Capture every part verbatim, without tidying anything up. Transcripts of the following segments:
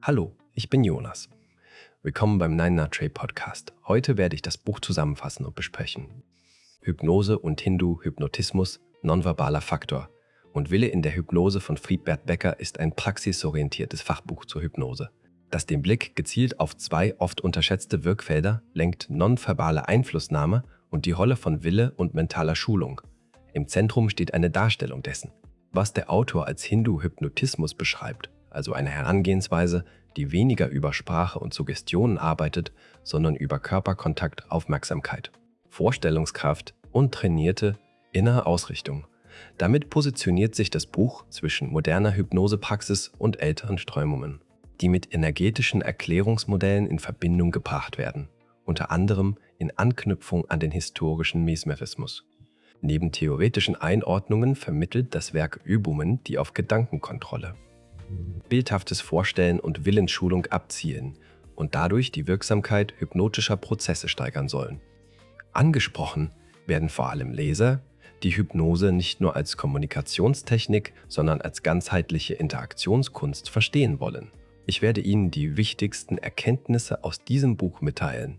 Hallo, ich bin Jonas. Willkommen beim Nine Nine Trey Podcast. Heute werde ich das Buch zusammenfassen und besprechen. Hypnose und Hindu-Hypnotismus, nonverbaler Faktor und Wille in der Hypnose von Friedbert Becker ist ein praxisorientiertes Fachbuch zur Hypnose, das den Blick gezielt auf zwei oft unterschätzte Wirkfelder lenkt: nonverbale Einflussnahme und die Rolle von Wille und mentaler Schulung. Im Zentrum steht eine Darstellung dessen, was der Autor als Hindu-Hypnotismus beschreibt, also eine Herangehensweise, die weniger über Sprache und Suggestionen arbeitet, sondern über Körperkontakt, Aufmerksamkeit, Vorstellungskraft und trainierte innere Ausrichtung. Damit positioniert sich das Buch zwischen moderner Hypnosepraxis und älteren Strömungen, die mit energetischen Erklärungsmodellen in Verbindung gebracht werden, unter anderem in Anknüpfung an den historischen Mesmerismus. Neben theoretischen Einordnungen vermittelt das Werk Übungen, die auf Gedankenkontrolle, bildhaftes Vorstellen und Willensschulung abzielen und dadurch die Wirksamkeit hypnotischer Prozesse steigern sollen. Angesprochen werden vor allem Leser, die Hypnose nicht nur als Kommunikationstechnik, sondern als ganzheitliche Interaktionskunst verstehen wollen. Ich werde Ihnen die wichtigsten Erkenntnisse aus diesem Buch mitteilen.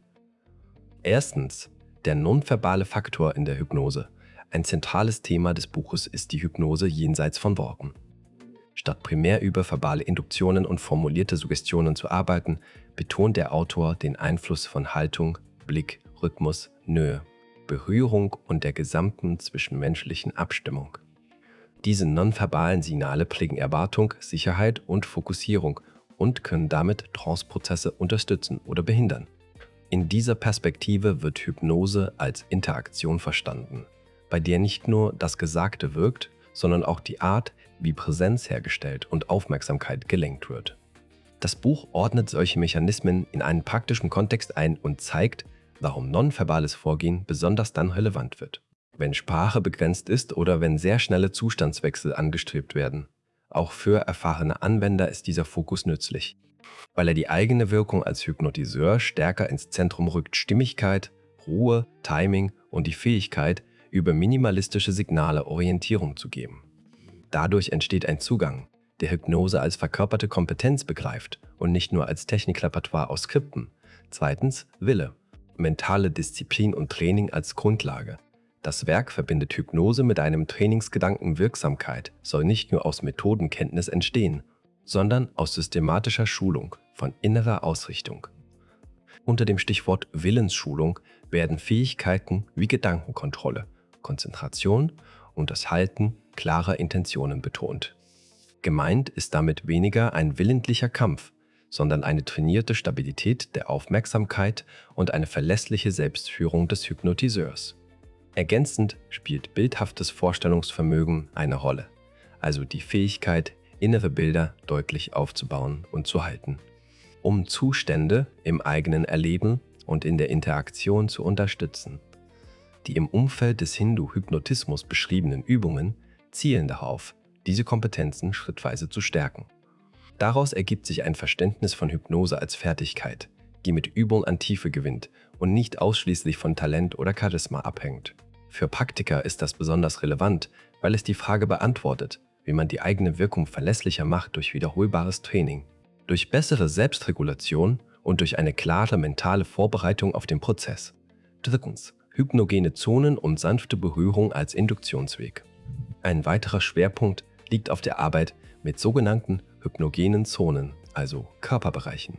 Erstens, der nonverbale Faktor in der Hypnose. Ein zentrales Thema des Buches ist die Hypnose jenseits von Worten. Statt primär über verbale Induktionen und formulierte Suggestionen zu arbeiten, betont der Autor den Einfluss von Haltung, Blick, Rhythmus, Nähe, Berührung und der gesamten zwischenmenschlichen Abstimmung. Diese nonverbalen Signale prägen Erwartung, Sicherheit und Fokussierung und können damit Tranceprozesse unterstützen oder behindern. In dieser Perspektive wird Hypnose als Interaktion verstanden, bei der nicht nur das Gesagte wirkt, sondern auch die Art, wie Präsenz hergestellt und Aufmerksamkeit gelenkt wird. Das Buch ordnet solche Mechanismen in einen praktischen Kontext ein und zeigt, warum nonverbales Vorgehen besonders dann relevant wird, wenn Sprache begrenzt ist oder wenn sehr schnelle Zustandswechsel angestrebt werden. Auch für erfahrene Anwender ist dieser Fokus nützlich, weil er die eigene Wirkung als Hypnotiseur stärker ins Zentrum rückt. Stimmigkeit, Ruhe, Timing und die Fähigkeit, über minimalistische Signale Orientierung zu geben. Dadurch entsteht ein Zugang, der Hypnose als verkörperte Kompetenz begreift und nicht nur als Technikrepertoire aus Skripten. Zweitens, Wille. Mentale Disziplin und Training als Grundlage. Das Werk verbindet Hypnose mit einem Trainingsgedanken. Wirksamkeit soll nicht nur aus Methodenkenntnis entstehen, sondern aus systematischer Schulung von innerer Ausrichtung. Unter dem Stichwort Willensschulung werden Fähigkeiten wie Gedankenkontrolle, Konzentration und das Halten klarer Intentionen betont. Gemeint ist damit weniger ein willentlicher Kampf, sondern eine trainierte Stabilität der Aufmerksamkeit und eine verlässliche Selbstführung des Hypnotiseurs. Ergänzend spielt bildhaftes Vorstellungsvermögen eine Rolle, also die Fähigkeit, innere Bilder deutlich aufzubauen und zu halten, um Zustände im eigenen Erleben und in der Interaktion zu unterstützen. Die im Umfeld des Hindu-Hypnotismus beschriebenen Übungen zielen darauf, diese Kompetenzen schrittweise zu stärken. Daraus ergibt sich ein Verständnis von Hypnose als Fertigkeit, die mit Übung an Tiefe gewinnt und nicht ausschließlich von Talent oder Charisma abhängt. Für Praktiker ist das besonders relevant, weil es die Frage beantwortet, wie man die eigene Wirkung verlässlicher macht durch wiederholbares Training, durch bessere Selbstregulation und durch eine klare mentale Vorbereitung auf den Prozess. Drittens, hypnogene Zonen und sanfte Berührung als Induktionsweg. Ein weiterer Schwerpunkt liegt auf der Arbeit mit sogenannten hypnogenen Zonen, also Körperbereichen,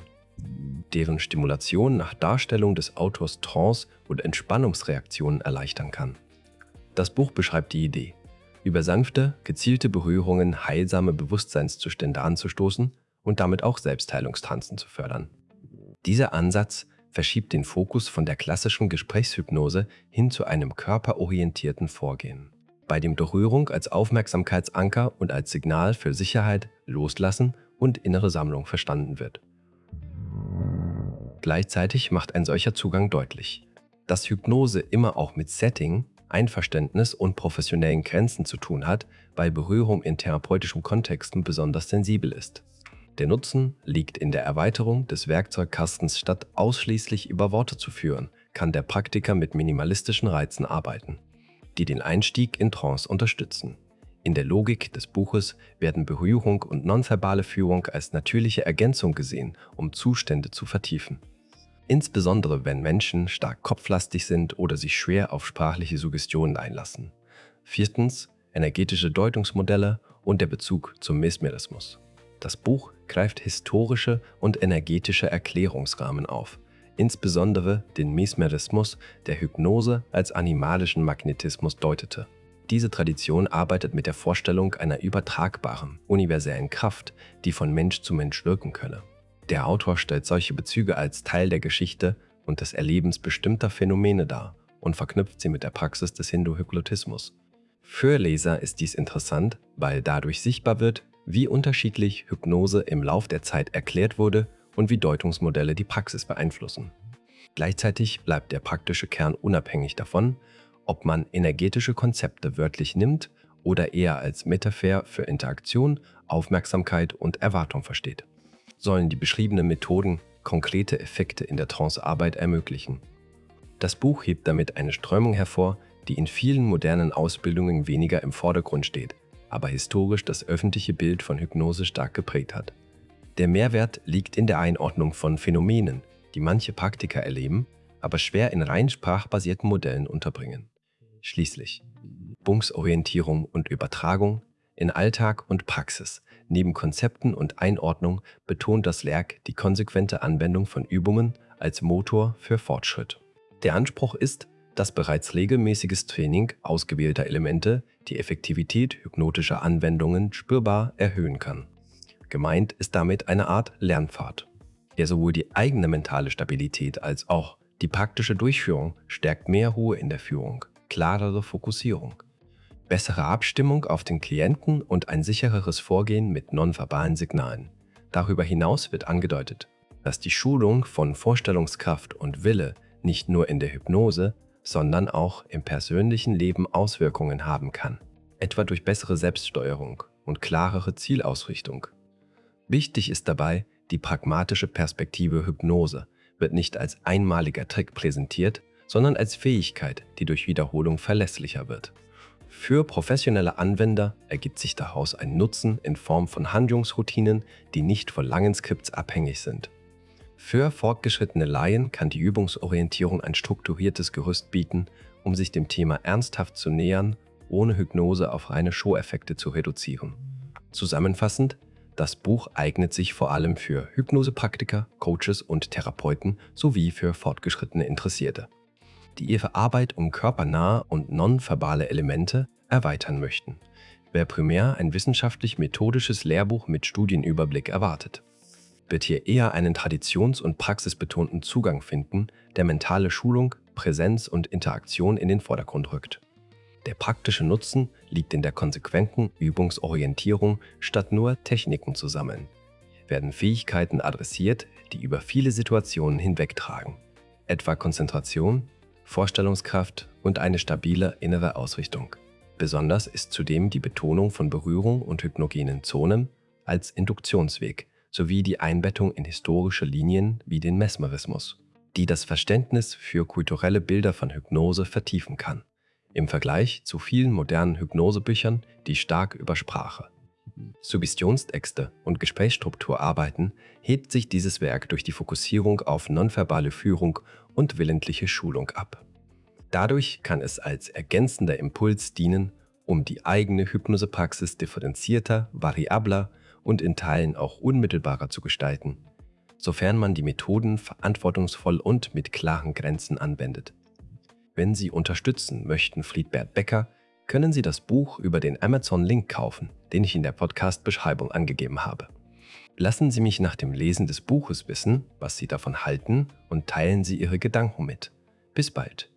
deren Stimulation nach Darstellung des Autors Trance- und Entspannungsreaktionen erleichtern kann. Das Buch beschreibt die Idee, über sanfte, gezielte Berührungen heilsame Bewusstseinszustände anzustoßen und damit auch Selbstheilungstanzen zu fördern. Dieser Ansatz verschiebt den Fokus von der klassischen Gesprächshypnose hin zu einem körperorientierten Vorgehen, bei dem Berührung als Aufmerksamkeitsanker und als Signal für Sicherheit, Loslassen und innere Sammlung verstanden wird. Gleichzeitig macht ein solcher Zugang deutlich, dass Hypnose immer auch mit Setting, Einverständnis und professionellen Grenzen zu tun hat, weil Berührung in therapeutischen Kontexten besonders sensibel ist. Der Nutzen liegt in der Erweiterung des Werkzeugkastens. Statt ausschließlich über Worte zu führen, kann der Praktiker mit minimalistischen Reizen arbeiten, die den Einstieg in Trance unterstützen. In der Logik des Buches werden Berührung und nonverbale Führung als natürliche Ergänzung gesehen, um Zustände zu vertiefen. Insbesondere wenn Menschen stark kopflastig sind oder sich schwer auf sprachliche Suggestionen einlassen. Viertens, energetische Deutungsmodelle und der Bezug zum Mesmerismus. Das Buch greift historische und energetische Erklärungsrahmen auf, insbesondere den Mesmerismus, der Hypnose als animalischen Magnetismus deutete. Diese Tradition arbeitet mit der Vorstellung einer übertragbaren, universellen Kraft, die von Mensch zu Mensch wirken könne. Der Autor stellt solche Bezüge als Teil der Geschichte und des Erlebens bestimmter Phänomene dar und verknüpft sie mit der Praxis des Hindu-Hypnotismus. Für Leser ist dies interessant, weil dadurch sichtbar wird, wie unterschiedlich Hypnose im Lauf der Zeit erklärt wurde und wie Deutungsmodelle die Praxis beeinflussen. Gleichzeitig bleibt der praktische Kern unabhängig davon, ob man energetische Konzepte wörtlich nimmt oder eher als Metapher für Interaktion, Aufmerksamkeit und Erwartung versteht. Sollen die beschriebenen Methoden konkrete Effekte in der Trancearbeit ermöglichen. Das Buch hebt damit eine Strömung hervor, die in vielen modernen Ausbildungen weniger im Vordergrund steht, aber historisch das öffentliche Bild von Hypnose stark geprägt hat. Der Mehrwert liegt in der Einordnung von Phänomenen, die manche Praktiker erleben, aber schwer in rein sprachbasierten Modellen unterbringen. Schließlich Übungsorientierung und Übertragung in Alltag und Praxis. Neben Konzepten und Einordnung betont das Werk die konsequente Anwendung von Übungen als Motor für Fortschritt. Der Anspruch ist, dass bereits regelmäßiges Training ausgewählter Elemente die Effektivität hypnotischer Anwendungen spürbar erhöhen kann. Gemeint ist damit eine Art Lernpfad, der sowohl die eigene mentale Stabilität als auch die praktische Durchführung stärkt. Mehr Ruhe in der Führung, klarere Fokussierung, bessere Abstimmung auf den Klienten und ein sichereres Vorgehen mit nonverbalen Signalen. Darüber hinaus wird angedeutet, dass die Schulung von Vorstellungskraft und Wille nicht nur in der Hypnose, sondern auch im persönlichen Leben Auswirkungen haben kann, etwa durch bessere Selbststeuerung und klarere Zielausrichtung. Wichtig ist dabei, die pragmatische Perspektive Hypnose wird nicht als einmaliger Trick präsentiert, sondern als Fähigkeit, die durch Wiederholung verlässlicher wird. Für professionelle Anwender ergibt sich daraus ein Nutzen in Form von Handlungsroutinen, die nicht von langen Skripts abhängig sind. Für fortgeschrittene Laien kann die Übungsorientierung ein strukturiertes Gerüst bieten, um sich dem Thema ernsthaft zu nähern, ohne Hypnose auf reine Show-Effekte zu reduzieren. Zusammenfassend, das Buch eignet sich vor allem für Hypnosepraktiker, Coaches und Therapeuten sowie für fortgeschrittene Interessierte, die ihre Arbeit um körpernahe und nonverbale Elemente erweitern möchten. Wer primär ein wissenschaftlich-methodisches Lehrbuch mit Studienüberblick erwartet, wird hier eher einen traditions- und praxisbetonten Zugang finden, der mentale Schulung, Präsenz und Interaktion in den Vordergrund rückt. Der praktische Nutzen liegt in der konsequenten Übungsorientierung, statt nur Techniken zu sammeln. Werden Fähigkeiten adressiert, die über viele Situationen hinwegtragen, etwa Konzentration, Vorstellungskraft und eine stabile innere Ausrichtung. Besonders ist zudem die Betonung von Berührung und hypnogenen Zonen als Induktionsweg sowie die Einbettung in historische Linien wie den Mesmerismus, die das Verständnis für kulturelle Bilder von Hypnose vertiefen kann. Im Vergleich zu vielen modernen Hypnosebüchern, die stark über Sprache, Suggestionstexte und Gesprächsstruktur arbeiten, hebt sich dieses Werk durch die Fokussierung auf nonverbale Führung und willentliche Schulung ab. Dadurch kann es als ergänzender Impuls dienen, um die eigene Hypnosepraxis differenzierter, variabler und in Teilen auch unmittelbarer zu gestalten, sofern man die Methoden verantwortungsvoll und mit klaren Grenzen anwendet. Wenn Sie unterstützen möchten Friedbert Becker, können Sie das Buch über den Amazon-Link kaufen, den ich in der Podcast-Beschreibung angegeben habe. Lassen Sie mich nach dem Lesen des Buches wissen, was Sie davon halten, und teilen Sie Ihre Gedanken mit. Bis bald.